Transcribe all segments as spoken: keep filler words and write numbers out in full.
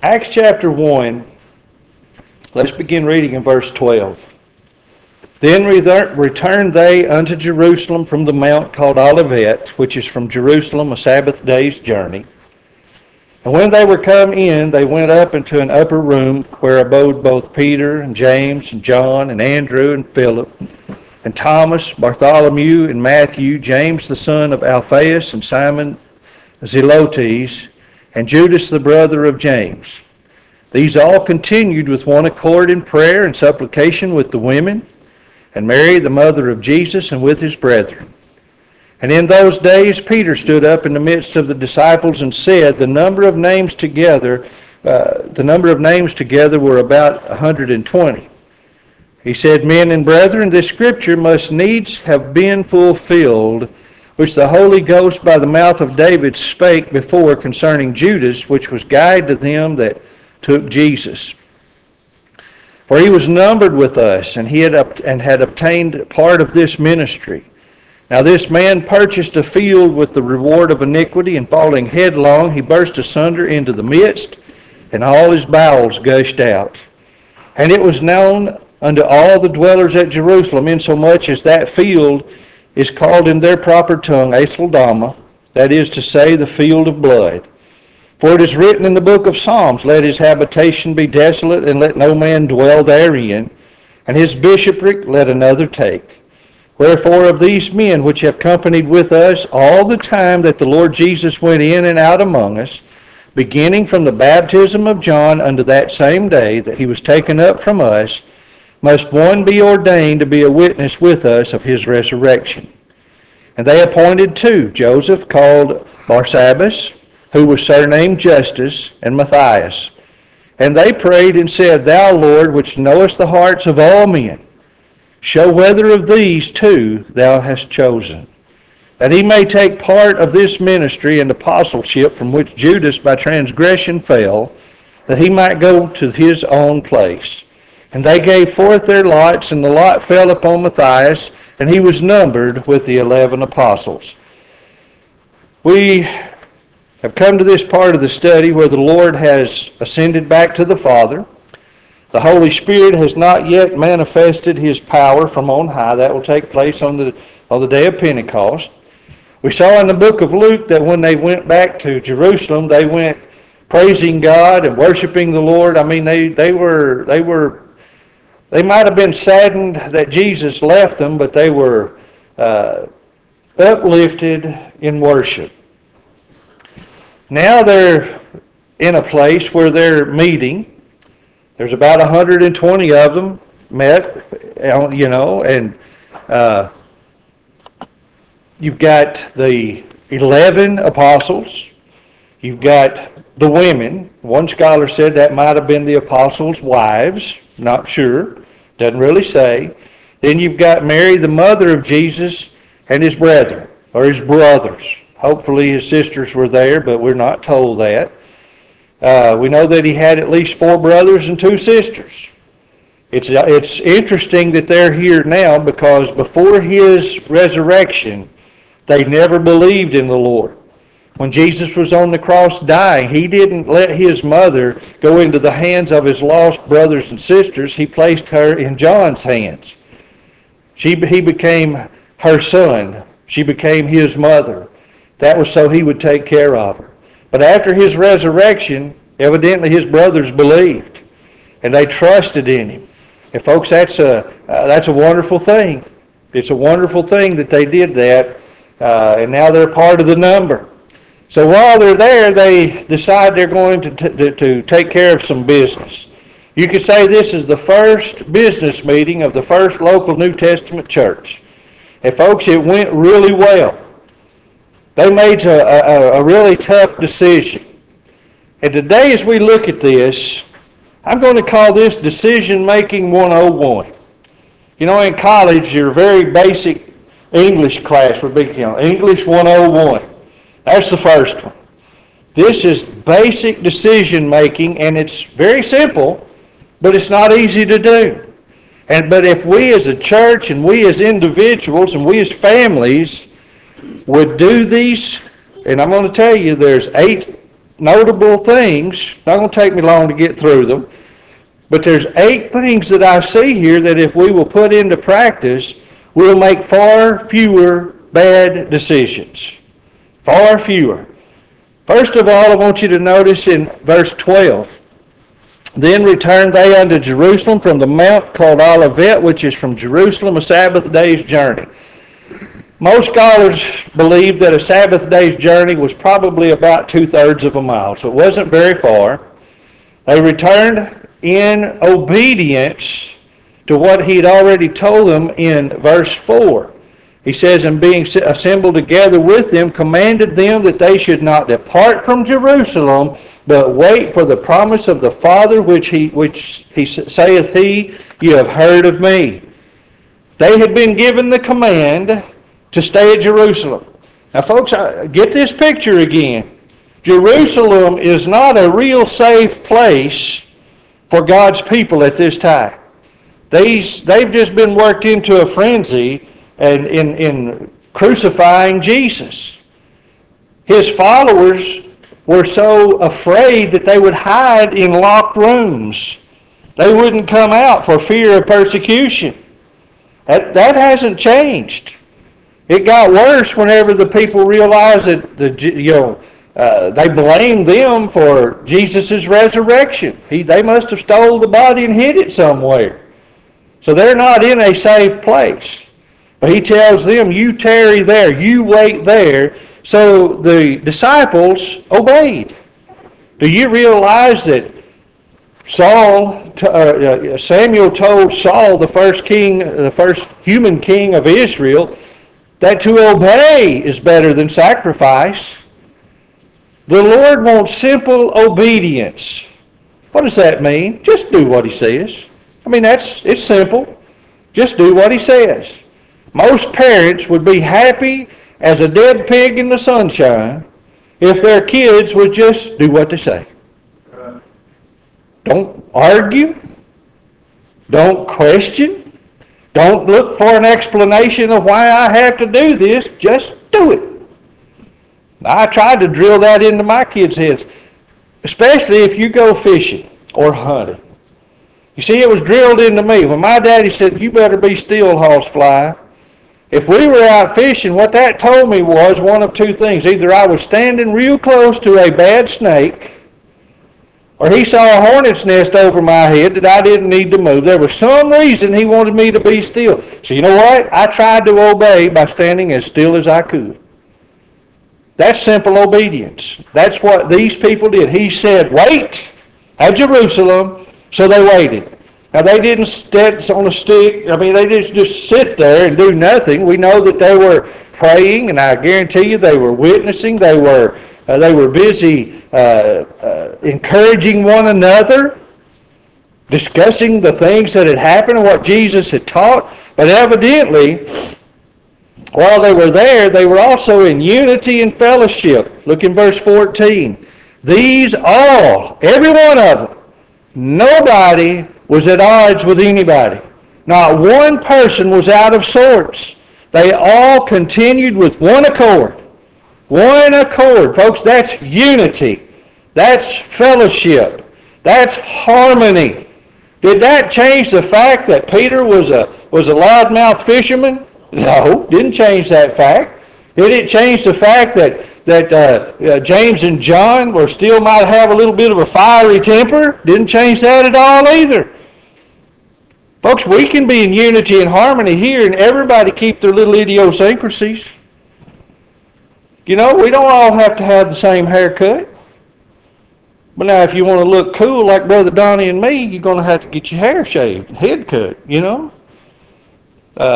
Acts chapter one, let's begin reading in verse twelve. Then returned they unto Jerusalem from the mount called Olivet, which is from Jerusalem a Sabbath day's journey. And when they were come in, they went up into an upper room, where abode both Peter and James and John and Andrew and Philip and Thomas, Bartholomew and Matthew, James the son of Alphaeus and Simon Zelotes, and Judas the brother of James. These all continued with one accord in prayer and supplication with the women, and Mary the mother of Jesus, and with his brethren. And in those days Peter stood up in the midst of the disciples and said, The number of names together, uh, the number of names together were about a hundred and twenty. He said, Men and brethren, this scripture must needs have been fulfilled, which the Holy Ghost by the mouth of David spake before concerning Judas, which was guide to them that took Jesus. For he was numbered with us, and he had up, and had obtained part of this ministry. Now this man purchased a field with the reward of iniquity, and falling headlong, he burst asunder into the midst, and all his bowels gushed out. And it was known unto all the dwellers at Jerusalem, insomuch as that field is called in their proper tongue Aceldama, that is to say, the field of blood. For it is written in the book of Psalms, Let his habitation be desolate, and let no man dwell therein, and his bishopric let another take. Wherefore of these men which have companied with us all the time that the Lord Jesus went in and out among us, beginning from the baptism of John unto that same day that he was taken up from us, must one be ordained to be a witness with us of his resurrection. And they appointed two, Joseph called Barsabbas, who was surnamed Justus, and Matthias. And they prayed and said, Thou, Lord, which knowest the hearts of all men, show whether of these two thou hast chosen, that he may take part of this ministry and apostleship from which Judas by transgression fell, that he might go to his own place. And they gave forth their lots, and the lot fell upon Matthias, and he was numbered with the eleven apostles. We have come to this part of the study where the Lord has ascended back to the Father. The Holy Spirit has not yet manifested his power from on high. That will take place on the, on the day of Pentecost. We saw in the book of Luke that when they went back to Jerusalem, they went praising God and worshiping the Lord. I mean, they, they were, they were, they might have been saddened that Jesus left them, but they were uh, uplifted in worship. Now they're in a place where they're meeting. There's about one hundred twenty of them met, you know, and uh, you've got the eleven apostles. You've got the women. One scholar said that might have been the apostles' wives. Not sure. Doesn't really say. Then you've got Mary, the mother of Jesus, and his brethren, or his brothers. Hopefully his sisters were there, but we're not told that. Uh, we know that he had at least four brothers and two sisters. It's, it's interesting that they're here now because before his resurrection, they never believed in the Lord. When Jesus was on the cross dying, he didn't let his mother go into the hands of his lost brothers and sisters. He placed her in John's hands. She, he became her son. She became his mother. That was so he would take care of her. But after his resurrection, evidently his brothers believed, and they trusted in him. And folks, that's a uh, that's a wonderful thing. It's a wonderful thing that they did that, uh, and now they're part of the number. So while they're there, they decide they're going to, t- to to take care of some business. You could say this is the first business meeting of the first local New Testament church. And folks, it went really well. They made a, a, a really tough decision. And today as we look at this, I'm going to call this Decision Making one oh one. You know, in college, your very basic English class would be, you know, English one oh one. That's the first one. This is basic decision making, and it's very simple, but it's not easy to do. And but if we as a church and we as individuals and we as families would do these, and I'm going to tell you there's eight notable things. Not going to take me long to get through them. But there's eight things that I see here that if we will put into practice, we'll make far fewer bad decisions. Far fewer. First of all, I want you to notice in verse twelve. Then returned they unto Jerusalem from the mount called Olivet, which is from Jerusalem a Sabbath day's journey. Most scholars believe that a Sabbath day's journey was probably about two-thirds of a mile, so it wasn't very far. They returned in obedience to what he'd already told them in verse four. He says, and being assembled together with them, commanded them that they should not depart from Jerusalem, but wait for the promise of the Father, which he which he saith he, you have heard of me. They had been given the command to stay at Jerusalem. Now, folks, get this picture again. Jerusalem is not a real safe place for God's people at this time. These, they've just been worked into a frenzy and in, in crucifying Jesus. His followers were so afraid that they would hide in locked rooms. They wouldn't come out for fear of persecution. That, that hasn't changed. It got worse whenever the people realized that the, you know, Uh, they blamed them for Jesus' resurrection. He, they must have stole the body and hid it somewhere. So they're not in a safe place. But he tells them, you tarry there, you wait there. So the disciples obeyed. Do you realize that Saul, uh, Samuel told Saul, the first king, the first human king of Israel, that to obey is better than sacrifice? The Lord wants simple obedience. What does that mean? Just do what he says. I mean, that's it's simple. Just do what he says. Most parents would be happy as a dead pig in the sunshine if their kids would just do what they say. Don't argue. Don't question. Don't look for an explanation of why I have to do this. Just do it. I tried to drill that into my kids' heads, especially if you go fishing or hunting. You see, it was drilled into me. When my daddy said, you better be still, horsefly, if we were out fishing, what that told me was one of two things. Either I was standing real close to a bad snake, or he saw a hornet's nest over my head that I didn't need to move. There was some reason he wanted me to be still. So you know what? I tried to obey by standing as still as I could. That's simple obedience. That's what these people did. He said, wait at Jerusalem, so they waited. Now, they didn't stand on a stick. I mean, they didn't just sit there and do nothing. We know that they were praying, and I guarantee you they were witnessing. They were, uh, they were busy uh, uh, encouraging one another, discussing the things that had happened and what Jesus had taught. But evidently, while they were there, they were also in unity and fellowship. Look in verse fourteen. These all, every one of them, nobody was at odds with anybody. Not one person was out of sorts. They all continued with one accord. One accord. Folks, that's unity. That's fellowship. That's harmony. Did that change the fact that Peter was a, was a loudmouth fisherman? No, didn't change that fact. Did it change the fact that, that uh, uh, James and John were still might have a little bit of a fiery temper? Didn't change that at all either. Folks, we can be in unity and harmony here and everybody keep their little idiosyncrasies. You know, we don't all have to have the same haircut. But now if you want to look cool like Brother Donnie and me, you're going to have to get your hair shaved, head cut, you know. Uh,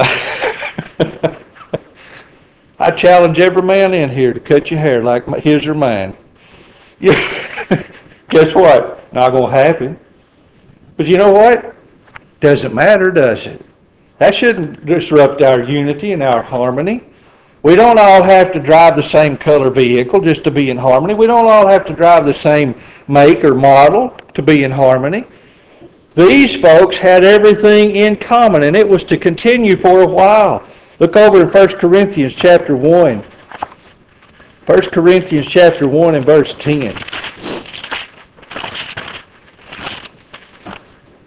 I challenge every man in here to cut your hair like his or mine. Yeah. Guess what? Not going to happen. But you know what? Doesn't matter, does it? That shouldn't disrupt our unity and our harmony. We don't all have to drive the same color vehicle just to be in harmony. We don't all have to drive the same make or model to be in harmony. These folks had everything in common, and it was to continue for a while. Look over in First Corinthians chapter one. First Corinthians chapter one and verse ten.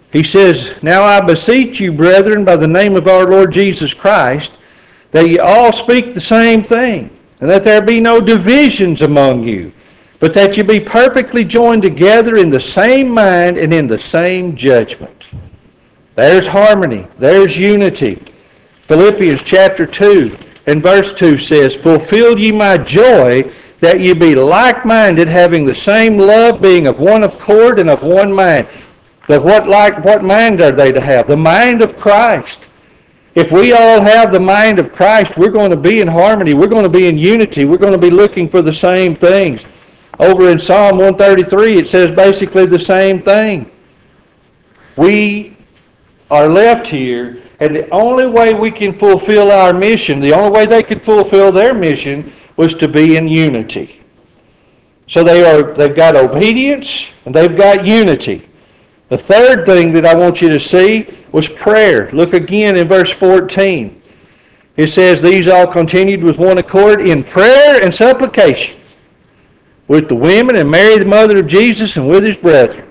He says, "Now I beseech you, brethren, by the name of our Lord Jesus Christ, that ye all speak the same thing, and that there be no divisions among you, but that ye be perfectly joined together in the same mind and in the same judgment." There's harmony. There's unity. Philippians chapter two and verse two says, "Fulfill ye my joy, that ye be like-minded, having the same love, being of one accord and of one mind." But what like what mind are they to have? The mind of Christ. If we all have the mind of Christ, we're going to be in harmony. We're going to be in unity. We're going to be looking for the same things. Over in Psalm one thirty-three, it says basically the same thing. We are left here, and the only way we can fulfill our mission, the only way they could fulfill their mission, was to be in unity. So they are, they've got obedience, and they've got unity. The third thing that I want you to see was prayer. Look again in verse fourteen. It says, "These all continued with one accord in prayer and supplication with the women, and Mary the mother of Jesus, and with his brethren."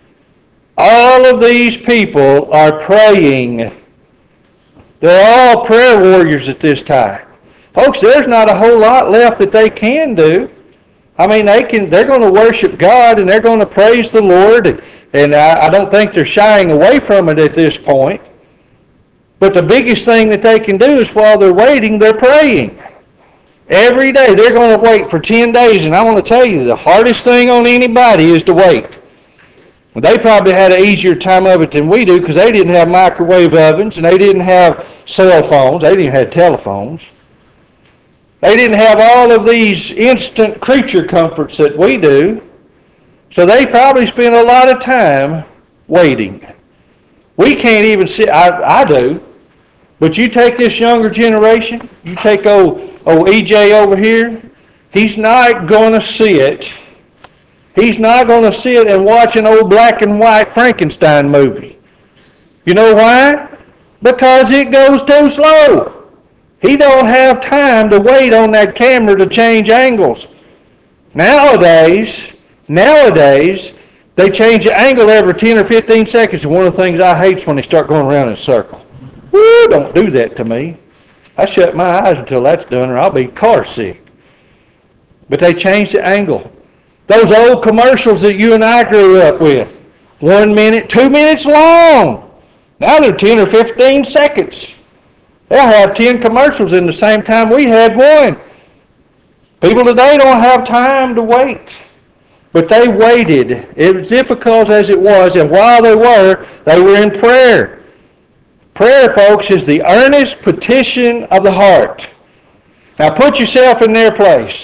All of these people are praying. They're all prayer warriors at this time. Folks, there's not a whole lot left that they can do. I mean, they can, they're going to worship God, and they're going to praise the Lord, and, and I, I don't think they're shying away from it at this point. But the biggest thing that they can do is while they're waiting, they're praying. Every day, they're going to wait for ten days, and I want to tell you, the hardest thing on anybody is to wait. They probably had an easier time of it than we do, because they didn't have microwave ovens, and they didn't have cell phones, they didn't have telephones. They didn't have all of these instant creature comforts that we do. So they probably spent a lot of time waiting. We can't even sit, I, I do, but you take this younger generation, you take old, old E J over here, he's not going to sit, he's not going to sit and watch an old black and white Frankenstein movie. You know why? Because it goes too slow. He don't have time to wait on that camera to change angles. Nowadays, nowadays, they change the angle every ten or fifteen seconds. And one of the things I hate is when they start going around in a circle. Woo, don't do that to me. I shut my eyes until that's done, or I'll be car sick. But they change the angle. Those old commercials that you and I grew up with, one minute, two minutes long. Now they're ten or fifteen seconds. They'll have ten commercials in the same time we had one. People today don't have time to wait. But they waited. As difficult as it was, and while they were, they were in prayer. Prayer, folks, is the earnest petition of the heart. Now put yourself in their place.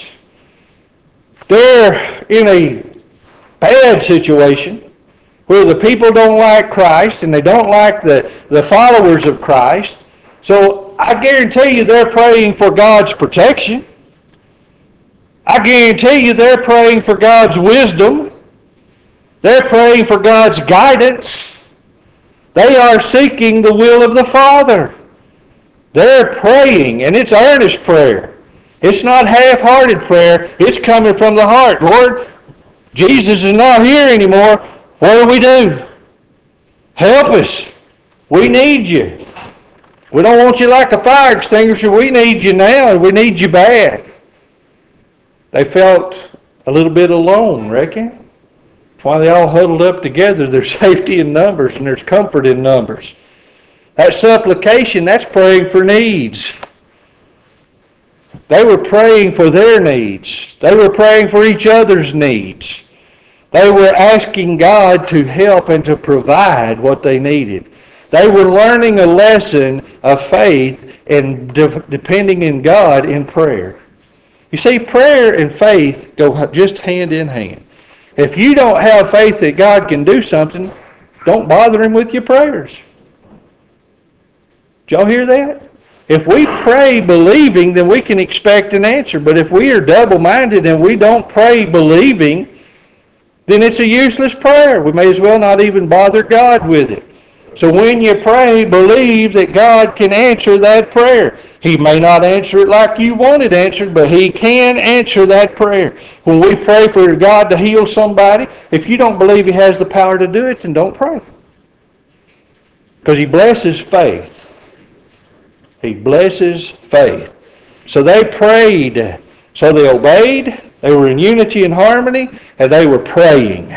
They're in a bad situation where the people don't like Christ and they don't like the, the followers of Christ. So I guarantee you they're praying for God's protection. I guarantee you they're praying for God's wisdom. They're praying for God's guidance. They are seeking the will of the Father. They're praying, and it's earnest prayer. It's not half-hearted prayer. It's coming from the heart. Lord, Jesus is not here anymore. What do we do? Help us. We need you. We don't want you like a fire extinguisher. We need you now, and we need you bad. They felt a little bit alone, reckon? That's why they all huddled up together. There's safety in numbers, and there's comfort in numbers. That supplication, that's praying for needs. They were praying for their needs. They were praying for each other's needs. They were asking God to help and to provide what they needed. They were learning a lesson of faith and de- depending in God in prayer. You see, prayer and faith go just hand in hand. If you don't have faith that God can do something, don't bother Him with your prayers. Did y'all hear that? If we pray believing, then we can expect an answer. But if we are double-minded and we don't pray believing, then it's a useless prayer. We may as well not even bother God with it. So when you pray, believe that God can answer that prayer. He may not answer it like you want it answered, but He can answer that prayer. When we pray for God to heal somebody, if you don't believe He has the power to do it, then don't pray. Because he blesses faith. He blesses faith. So they prayed. So they obeyed. They were in unity and harmony, and they were praying.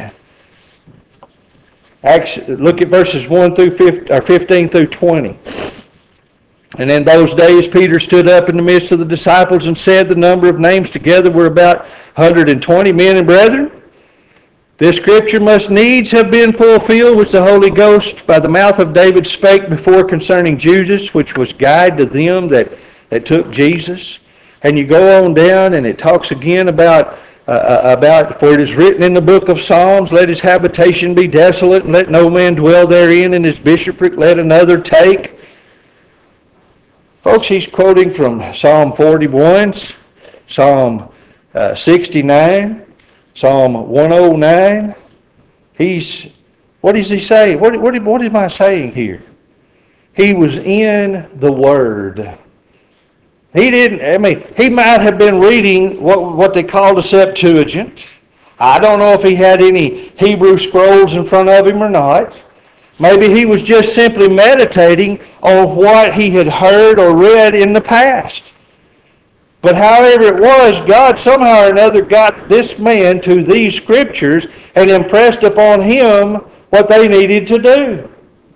Actually, look at verses one through fifteen, or fifteen through twenty. And in those days Peter stood up in the midst of the disciples and said, the number of names together were about one hundred twenty men and brethren. This scripture must needs have been fulfilled, which the Holy Ghost by the mouth of David spake before concerning Judas, which was guide to them that, that took Jesus. And you go on down and it talks again about, uh, about, for it is written in the book of Psalms, let his habitation be desolate, and let no man dwell therein, and his bishopric let another take. Folks, he's quoting from Psalm forty-one, Psalm uh, sixty-nine, Psalm one oh nine. He's, what does he say? What, what, what am I saying here? He was in the Word. He didn't, I mean, he might have been reading what, what they call the Septuagint. I don't know if he had any Hebrew scrolls in front of him or not. Maybe he was just simply meditating on what he had heard or read in the past. But however it was, God somehow or another got this man to these scriptures and impressed upon him what they needed to do.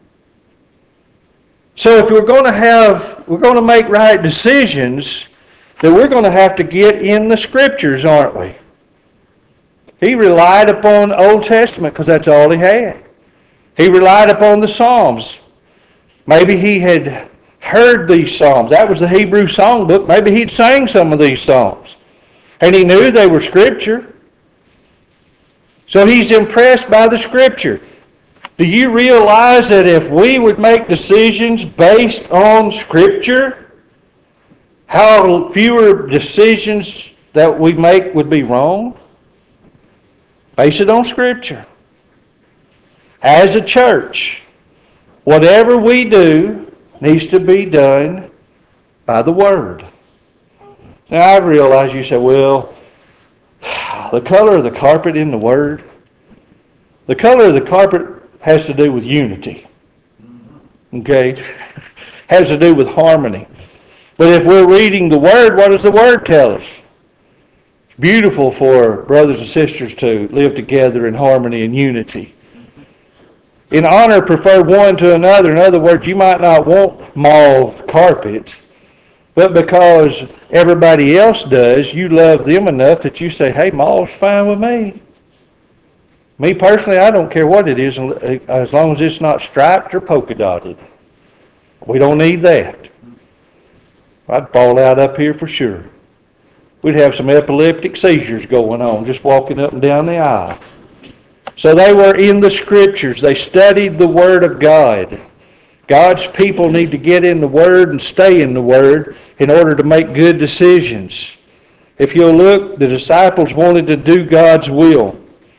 So if we're going to have, we're going to make right decisions, then we're going to have to get in the scriptures, aren't we? He relied upon the Old Testament because that's all he had. He relied upon the Psalms. Maybe he had heard these Psalms. That was the Hebrew songbook. Maybe he'd sang some of these Psalms. And he knew they were Scripture. So he's impressed by the Scripture. Do you realize that if we would make decisions based on Scripture, how fewer decisions that we make would be wrong? Base it on Scripture. As a church, whatever we do needs to be done by the Word. Now I realize you say, well, the color of the carpet in the Word, the color of the carpet has to do with unity. Okay? Has to do with harmony. But if we're reading the Word, what does the Word tell us? It's beautiful for brothers and sisters to live together in harmony and unity. In honor, prefer one to another. In other words, you might not want mauve carpet, but because everybody else does, you love them enough that you say, hey, mauve's fine with me. Me personally, I don't care what it is as long as it's not striped or polka dotted. We don't need that. I'd fall out up here for sure. We'd have some epileptic seizures going on just walking up and down the aisle. So they were in the Scriptures. They studied the Word of God. God's people need to get in the Word and stay in the Word in order to make good decisions. If you'll look, the disciples wanted to do God's will.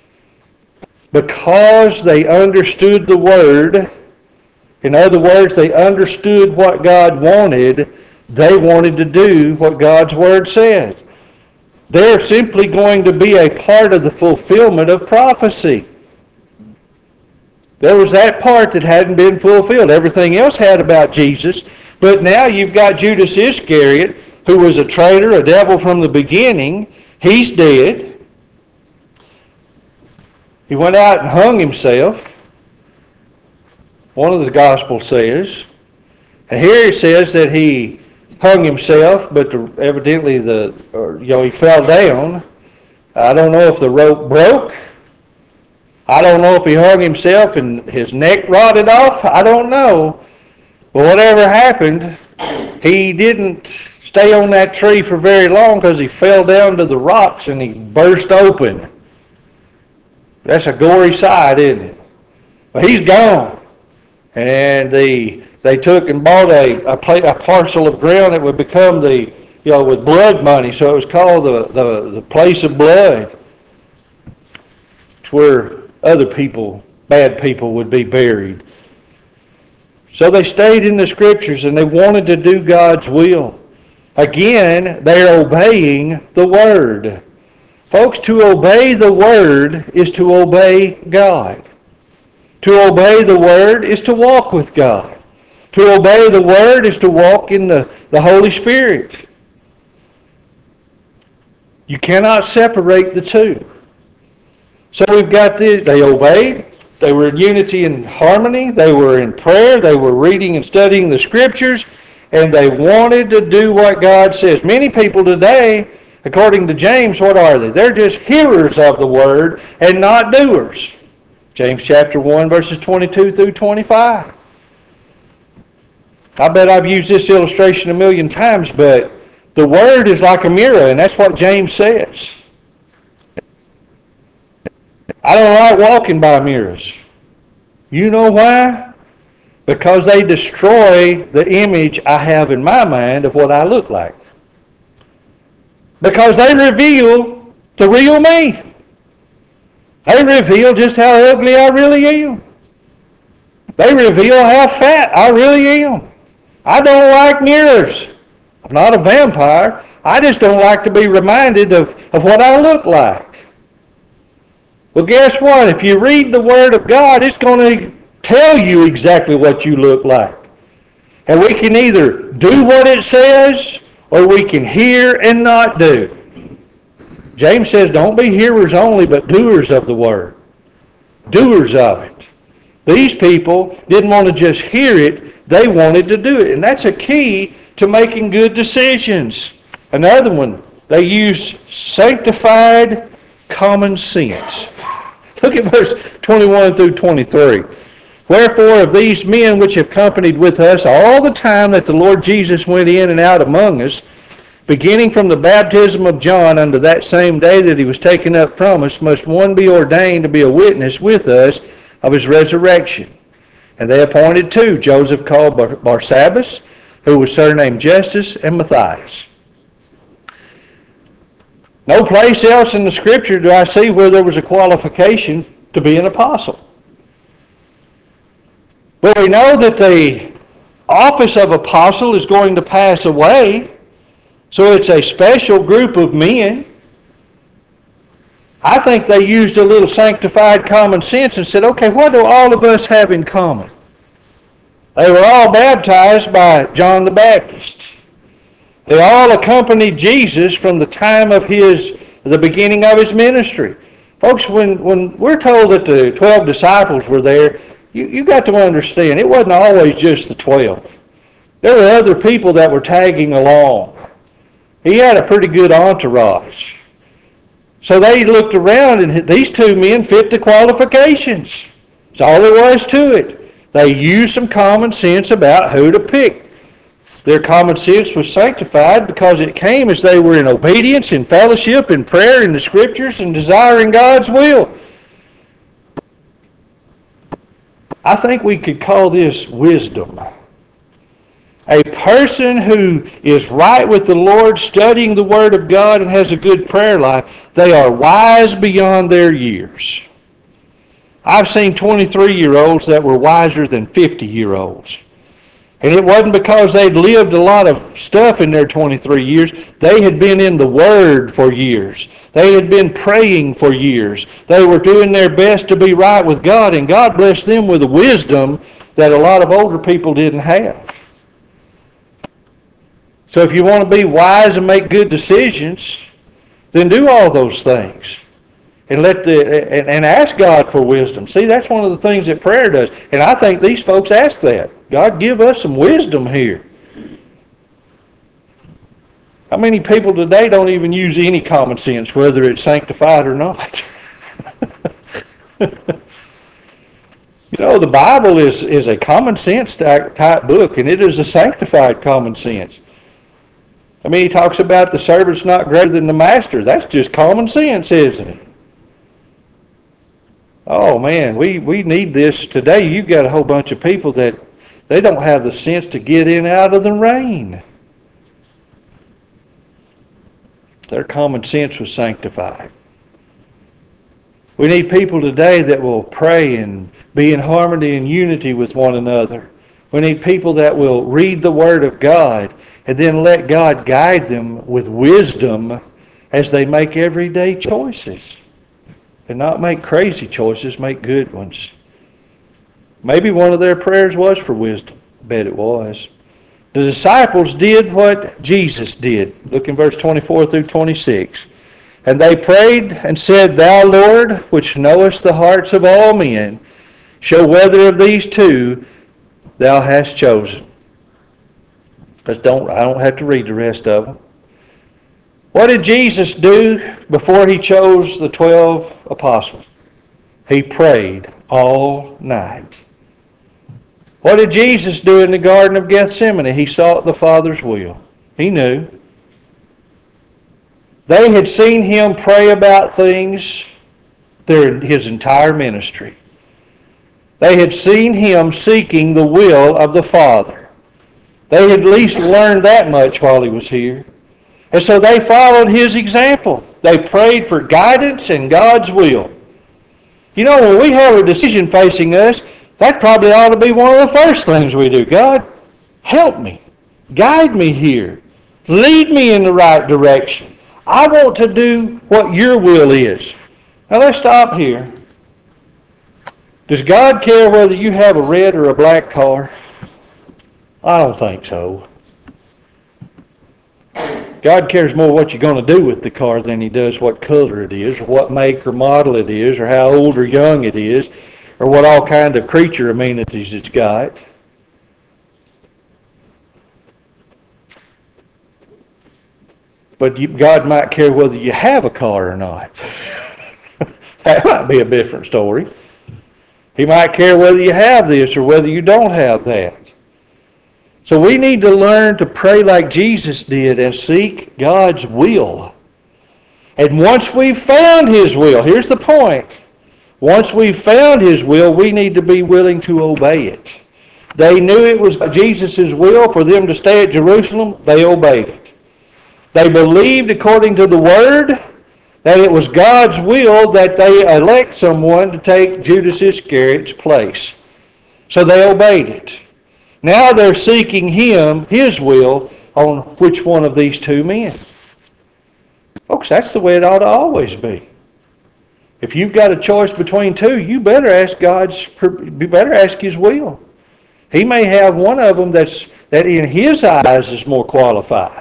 Because they understood the Word, in other words, they understood what God wanted, they wanted to do what God's Word said. They're simply going to be a part of the fulfillment of prophecy. There was that part that hadn't been fulfilled. Everything else had about Jesus. But now you've got Judas Iscariot, who was a traitor, a devil from the beginning. He's dead. He went out and hung himself. One of the Gospels says. And here it says that he hung himself, but the, evidently the or, you know he fell down. I don't know if the rope broke. I don't know if he hung himself and his neck rotted off. I don't know. But whatever happened, he didn't stay on that tree for very long because he fell down to the rocks and he burst open. That's a gory sight, isn't it? But he's gone. And the They took and bought a, a, a parcel of ground that would become the, you know, with blood money. So it was called the, the, the place of blood. It's where other people, bad people, would be buried. So they stayed in the Scriptures and they wanted to do God's will. Again, they're obeying the Word. Folks, to obey the Word is to obey God. To obey the Word is to walk with God. To obey the Word is to walk in the, the Holy Spirit. You cannot separate the two. So we've got the, they obeyed. They were in unity and harmony. They were in prayer. They were reading and studying the Scriptures. And they wanted to do what God says. Many people today, according to James, what are they? They're just hearers of the Word and not doers. James chapter one, verses twenty-two through twenty-five. I bet I've used this illustration a million times, but the Word is like a mirror, and that's what James says. I don't like walking by mirrors. You know why? Because they destroy the image I have in my mind of what I look like. Because they reveal the real me. They reveal just how ugly I really am. They reveal how fat I really am. I don't like mirrors. I'm not a vampire. I just don't like to be reminded of, of what I look like. Well, guess what? If you read the Word of God, it's going to tell you exactly what you look like. And we can either do what it says, or we can hear and not do. James says, don't be hearers only, but doers of the Word. Doers of it. These people didn't want to just hear it, they wanted to do it. And that's a key to making good decisions. Another one, they used sanctified common sense. Look at verse twenty-one through twenty-three. Wherefore of these men which have companied with us all the time that the Lord Jesus went in and out among us, beginning from the baptism of John unto that same day that he was taken up from us, must one be ordained to be a witness with us of his resurrection. And they appointed two, Joseph called Bar- Barsabbas, who was surnamed Justus, and Matthias. No place else in the Scripture do I see where there was a qualification to be an apostle. But we know that the office of apostle is going to pass away, so it's a special group of men. I think they used a little sanctified common sense and said, okay, what do all of us have in common? They were all baptized by John the Baptist. They all accompanied Jesus from the time of his, the beginning of his ministry. Folks, when, when we're told that the twelve disciples were there, you, you got to understand, it wasn't always just the twelve. There were other people that were tagging along. He had a pretty good entourage. So they looked around, and these two men fit the qualifications. That's all there was to it. They used some common sense about who to pick. Their common sense was sanctified because it came as they were in obedience, in fellowship, in prayer, in the Scriptures, and desiring God's will. I think we could call this wisdom. A person who is right with the Lord, studying the Word of God, and has a good prayer life, they are wise beyond their years. I've seen twenty-three-year-olds that were wiser than fifty-year-olds. And it wasn't because they'd lived a lot of stuff in their twenty-three years. They had been in the Word for years. They had been praying for years. They were doing their best to be right with God, and God blessed them with a wisdom that a lot of older people didn't have. So if you want to be wise and make good decisions, then do all those things. And let the and, and ask God for wisdom. See, that's one of the things that prayer does. And I think these folks ask that. God, give us some wisdom here. How many people today don't even use any common sense, whether it's sanctified or not? You know, the Bible is, is a common sense type book, and it is a sanctified common sense. I mean, he talks about the servant's not greater than the master. That's just common sense, isn't it? Oh, man, we, we need this today. You've got a whole bunch of people that they don't have the sense to get in out of the rain. Their common sense was sanctified. We need people today that will pray and be in harmony and unity with one another. We need people that will read the Word of God and then let God guide them with wisdom as they make everyday choices. And not make crazy choices, make good ones. Maybe one of their prayers was for wisdom. I bet it was. The disciples did what Jesus did. Look in verse twenty-four through twenty-six. And they prayed and said, Thou, Lord, which knowest the hearts of all men, show whether of these two thou hast chosen. Because don't, I don't have to read the rest of them. What did Jesus do before he chose the twelve apostles? He prayed all night. What did Jesus do in the Garden of Gethsemane? He sought the Father's will. He knew. They had seen him pray about things during his entire ministry. They had seen him seeking the will of the Father. They had at least learned that much while he was here. And so they followed his example. They prayed for guidance and God's will. You know, when we have a decision facing us, that probably ought to be one of the first things we do. God, help me. Guide me here. Lead me in the right direction. I want to do what your will is. Now let's stop here. Does God care whether you have a red or a black car? I don't think so. God cares more what you're going to do with the car than he does what color it is, or what make or model it is, or how old or young it is, or what all kind of creature amenities it's got. But you, God might care whether you have a car or not. That might be a different story. He might care whether you have this or whether you don't have that. So we need to learn to pray like Jesus did and seek God's will. And once we've found his will, here's the point. Once we've found his will, we need to be willing to obey it. They knew it was Jesus' will for them to stay at Jerusalem. They obeyed it. They believed according to the Word that it was God's will that they elect someone to take Judas Iscariot's place. So they obeyed it. Now they're seeking him, his will, on which one of these two men. Folks, that's the way it ought to always be. If you've got a choice between two, you better ask God's, you better ask his will. He may have one of them that's, that in his eyes is more qualified.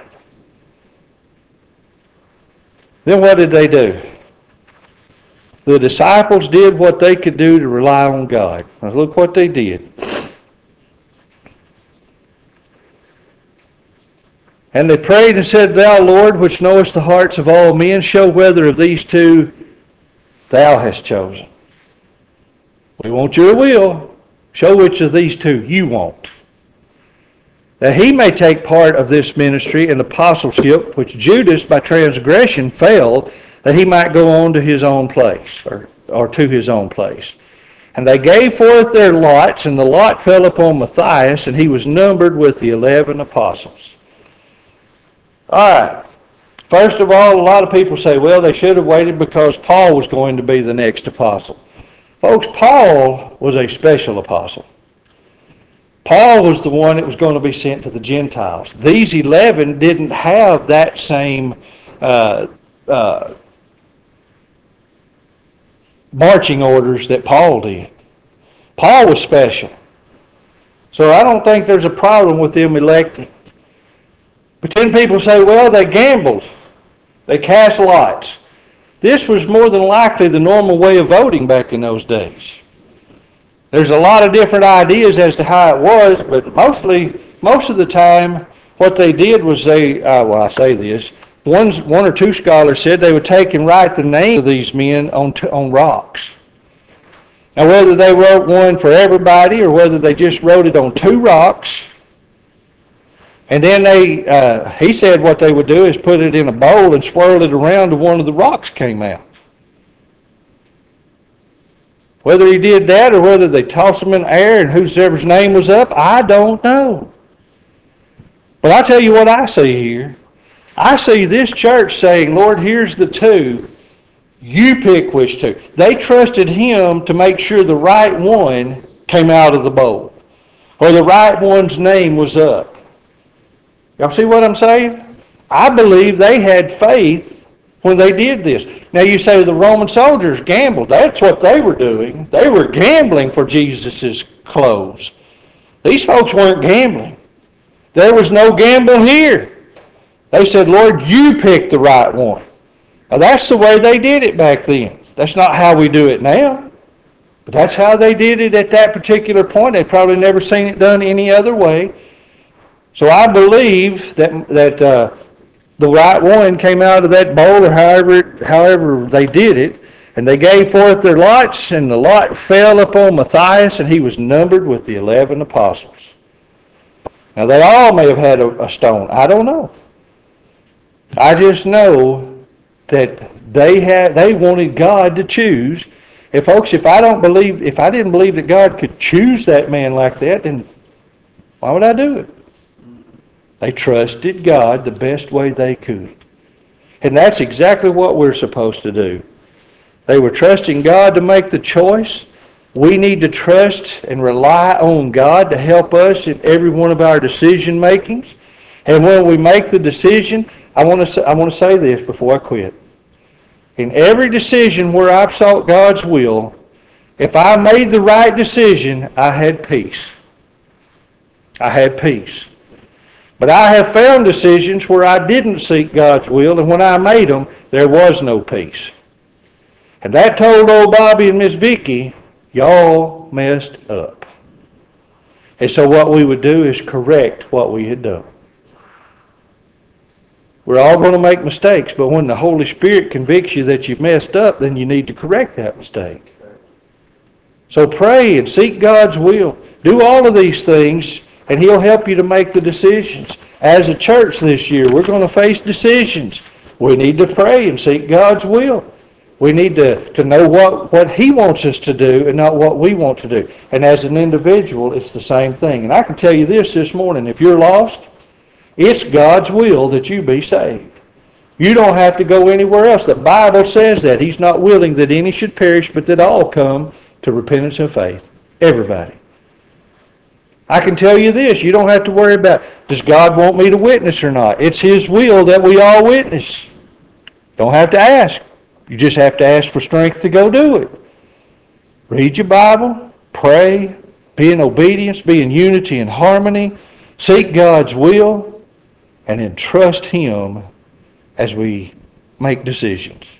Then what did they do? The disciples did what they could do to rely on God. Now look what they did. And they prayed and said, Thou, Lord, which knowest the hearts of all men, show whether of these two thou hast chosen. We want your will. Show which of these two you want. That he may take part of this ministry and apostleship, which Judas by transgression failed, that he might go on to his own place, or, or to his own place. And they gave forth their lots, and the lot fell upon Matthias, and he was numbered with the eleven apostles. All right. First of all, a lot of people say, well, they should have waited because Paul was going to be the next apostle. Folks, Paul was a special apostle. Paul was the one that was going to be sent to the Gentiles. These eleven didn't have that same uh, uh, marching orders that Paul did. Paul was special. So I don't think there's a problem with them electing. But then people say, well, they gambled. They cast lots. This was more than likely the normal way of voting back in those days. There's a lot of different ideas as to how it was, but mostly, most of the time, what they did was they, uh, well, I say this, one, one or two scholars said they would take and write the names of these men on, t- on rocks. Now, whether they wrote one for everybody or whether they just wrote it on two rocks, and then they, uh, he said what they would do is put it in a bowl and swirl it around till one of the rocks came out. Whether he did that or whether they tossed them in the air and whoever's name was up, I don't know. But I tell you what I see here. I see this church saying, Lord, here's the two. You pick which two. They trusted him to make sure the right one came out of the bowl, or the right one's name was up. Y'all see what I'm saying? I believe they had faith when they did this. Now you say the Roman soldiers gambled. That's what they were doing. They were gambling for Jesus' clothes. These folks weren't gambling. There was no gamble here. They said, Lord, you pick the right one. Now, that's the way they did it back then. That's not how we do it now. But that's how they did it at that particular point. They've probably never seen it done any other way. So I believe that that uh, the right one came out of that bowl, or however, however they did it, and they gave forth their lots, and the lot fell upon Matthias, and he was numbered with the eleven apostles. Now, they all may have had a, a stone. I don't know. I just know that they had they wanted God to choose. And folks, if I don't believe, if I didn't believe that God could choose that man like that, then why would I do it? They trusted God the best way they could. And that's exactly what we're supposed to do. They were trusting God to make the choice. We need to trust and rely on God to help us in every one of our decision makings. And when we make the decision, I want to say, I want to say this before I quit. In every decision where I've sought God's will, if I made the right decision, I had peace. I had peace. But I have found decisions where I didn't seek God's will, and when I made them, there was no peace. And that told old Bobby and Miss Vicky, y'all messed up. And so what we would do is correct what we had done. We're all going to make mistakes, but when the Holy Spirit convicts you that you've messed up, then you need to correct that mistake. So pray and seek God's will. Do all of these things, and He'll help you to make the decisions. As a church this year, we're going to face decisions. We need to pray and seek God's will. We need to, to know what, what He wants us to do and not what we want to do. And as an individual, it's the same thing. And I can tell you this this morning, if you're lost, it's God's will that you be saved. You don't have to go anywhere else. The Bible says that. He's not willing that any should perish, but that all come to repentance and faith. Everybody. I can tell you this. You don't have to worry about, does God want me to witness or not? It's His will that we all witness. Don't have to ask. You just have to ask for strength to go do it. Read your Bible. Pray. Be in obedience. Be in unity and harmony. Seek God's will. And then trust Him as we make decisions.